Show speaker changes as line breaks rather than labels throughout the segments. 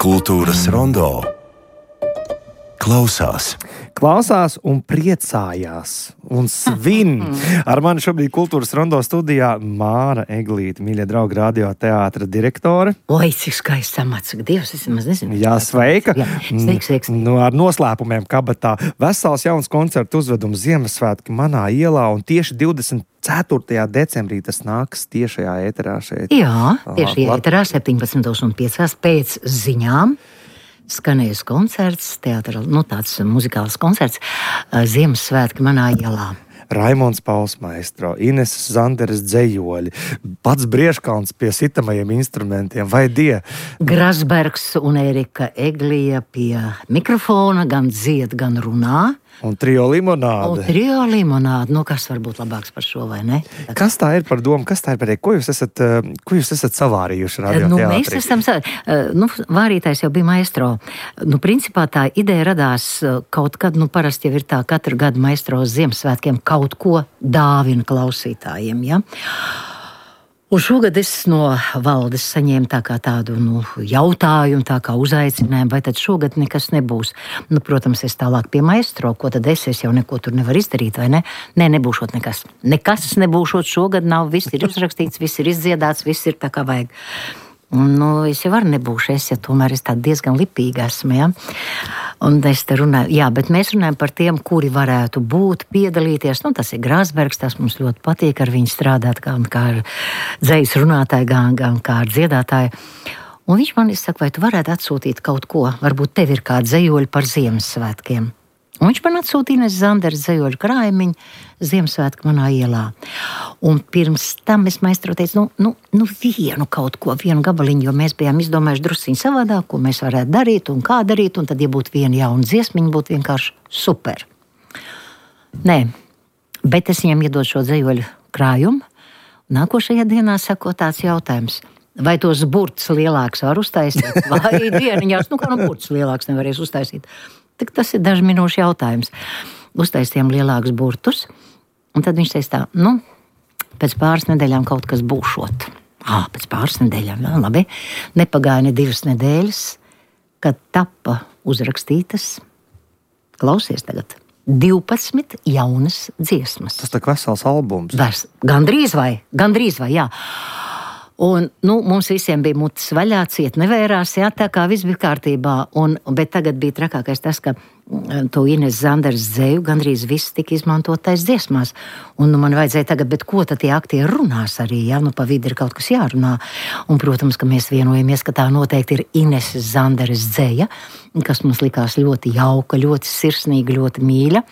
Kultūras rondo klausās un priecājās un svin. Ar mani šobrīd Kultūras rondo studijā Māra Eglīte, mīļie draugi, radioteātra direktore.
Oi, cik skaists amats, Dievs, es maz nezinu.
Jā, sveika.
Jā, sveiks.
Ar noslēpumiem kabatā. Vesels jauns koncertu uzvedums Ziemassvētki manā ielā un tieši 24. decembrī tas nāks tiešajā ēterā šeit.
Jā, tieši ēterā 17:05 pēc ziņām. Skanējis koncerts, tāds muzikāls koncerts Ziemassvētki manā ielā.
Raimonds Pauls maestro, Ineses Zanderes dzejoļi, pats Briežkalns pie sitamajiem instrumentiem, vai die?
Grasbergs un Erika Eglija pie mikrofona, gan dzied, gan runā.
Un trio limonāde.
Kas var būt labāks par šo, vai ne?
Kas tā ir par domu, kas tā ir par ideju? Ko jūs esat savārījuši radioteātrī?
Mēs esam, vārītājs jau bija maestro. Principā tā ideja radās kaut kad, parasti jau ir tā, katru gadu maestro uz Ziemassvētkiem kaut ko dāvina klausītājiem, ja? Un šogad es no valdes saņēmu tādu jautājumu, tā kā uzaicinājumu, vai tad šogad nekas nebūs. Protams, es tālāk pie maestro, ko tad es jau neko tur nevaru izdarīt, vai ne? Nē, nebūšot nekas. Nekas nebūšot šogad nav, viss ir uzrakstīts, viss ir izdziedāts, viss ir tā kā vajag. Es jau nebūšu, ja tomēr es tāda diezgan lipīga esmu, ja? Un es te runāju, bet mēs runājam par tiem, kuri varētu būt, piedalīties. Tas ir Grasbergs, tas mums ļoti patīk ar viņu strādāt, gan kā ar dzejas runātāju, gan kā ar dziedātāju. Un viņš man saka, vai tu varētu atsūtīt kaut ko, varbūt tev ir kādi dzejoļi par Ziemassvētkiem. Un viņš man atsūtīja Ineses Zanderes dzejoļu krājumiņu Ziemassvētki manā ielā. Un pirms tam es maestro teicu, vienu gabaliņu, jo mēs bijām izdomājuši drusciņu savādāk, ko mēs varētu darīt un kā darīt, un tad, ja būtu viena jauna dziesmiņa, būtu vienkārši super. Nē, bet es viņam iedodu šo dzejoļu krājumu. Nākošajā dienā sako tāds jautājums. Vai tos burtus lielāks var uztaisīt? Vai dieniņās, burtus lielāks nevarēs uztaisīt? Tik tas ir dažu minūšu jautājums. Uztaisījām lielākus burtus, un tad viņš teica tā, pēc pāris nedēļām kaut kas būšot. Pēc pāris nedēļām, labi. Nepagāja ne 2 nedēļas, kad tapa uzrakstītas, klausies tagad, 12 jaunas dziesmas.
Tas tā kā vesels albums.
Gandrīz vai, jā. Un, mums visiem bija mutes vaļā, ciet nevērās, jā, tā kā viss bija kārtībā. Bet tagad bija trakākais tas, ka to Ineses Zanderes dzeju gandrīz viss tika izmantotais dziesmās. Un man vajadzēja tagad, bet ko tad tie aktieri runās arī, jā, pa vidu ir kaut kas jārunā. Un, protams, ka mēs vienojamies, ka tā noteikti ir Ineses Zanderes dzeja, kas mums likās ļoti jauka, ļoti sirsnīga, ļoti mīļa.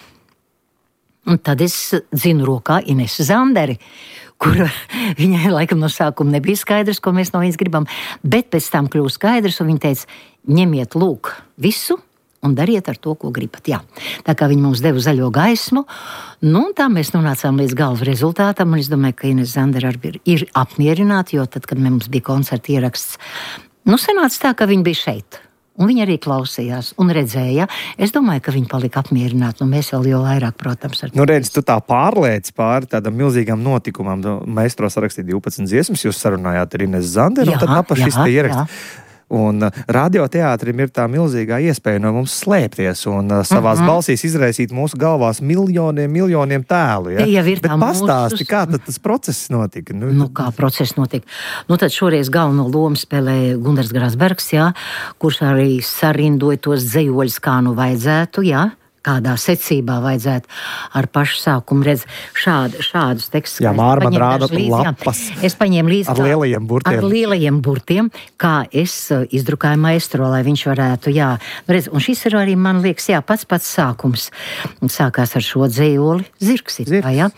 Un tad es dzinu rokā Inesu Zanderi, kur viņai laikam no sākuma nebija skaidrs, ko mēs no viņas gribam, bet pēc tam kļūst skaidrs, un viņa teica, ņemiet lūk visu un dariet ar to, ko gribat. Jā. Tā kā viņa mums deva zaļo gaismu, tā mēs nonācām līdz galvu rezultātam, un es domāju, ka Inese Zandere ir apmierināta, jo tad, kad mums bija koncerta ieraksts, sanāca tā, ka viņa bija šeit. Un viņi arī klausījās un redzēja. Es domāju, ka viņi palika apmierināti. Mēs vēl jau vairāk, protams, ar to.
Redz, tu tā pārliec pāri tādam milzīgam notikumam. Maestro sarakstīja 12 dziesmas, jūs sarunājāt ar Inesu Zanderu, un tad tapa šis te ieraksts. Un radioteātrim ir tā milzīgā iespēja no mums slēpties un savās balsīs izraisīt mūsu galvās miljoniem tēlu. Ja? Bet pastāsti, kā tad tas process notika?
Kā process notika? Tad šoreiz galveno lomu spēlēja Gundars Grasbergs, jā, kurš arī sarindoja tos dzejoļus, kā vajadzētu, jā. Kādā secībā vajadzētu ar pašu sākumu šādus tekstus.
Jā, Māra man rāda lapas
es paņēmu līdzi
ar lielajiem burtiem,
kā es izdrukāju maestro, lai viņš varētu, un šis ir arī, man liekas, pats sākums. Sākās ar šo dzejoli Zirgs. Jā.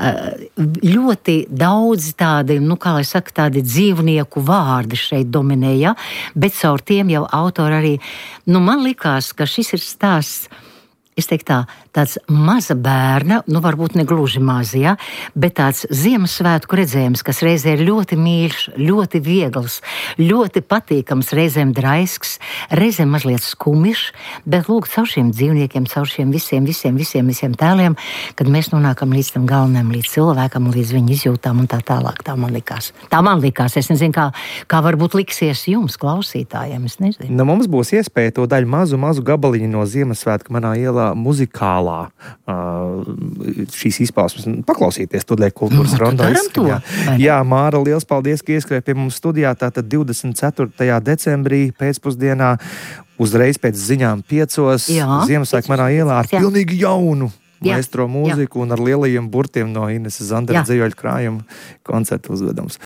Ļoti daudz tādi, kā lai saka, tādi dzīvnieku vārdi šeit dominēja, bet caur tiem jau autori arī, man likās, ka šis ir stāsts, es teiktu tā, tāds maza bērna, nu varbūt ne gluži maz, ja, bet tāds Ziemassvētku redzējums, kas reizē ir ļoti mīļš, ļoti viegls, ļoti patīkams, reizēm draisks, reizēm mazliet skumišs, bet lūk, caur šiem dzīvniekiem, caur šiem visiem tēliem, kad mēs nonākam līdz tam galvenajam, līdz cilvēkam, līdz viņu izjūtām un tā tālāk. Tā man likās. Es nezinu, kā varbūt liksies jums, klausītājiem, es nezinu.
Nu, mums būs iespēja to daļu mazu gabaliņu no Ziemassvētku manā ielā muzikālā šīs izpausmes paklausīties Tudlē kultūras rondā. Jā, Māra, liels paldies, ka ieskrēja pie mums studijā. Tātad 24. decembrī pēcpusdienā uzreiz pēc ziņām 5. Ziemassvētku manā ielā ar pilnīgi jaunu maestro mūziku un ar lielajiem burtiem no Ineses Zandera dzējoļu krājuma koncertu uzvedums.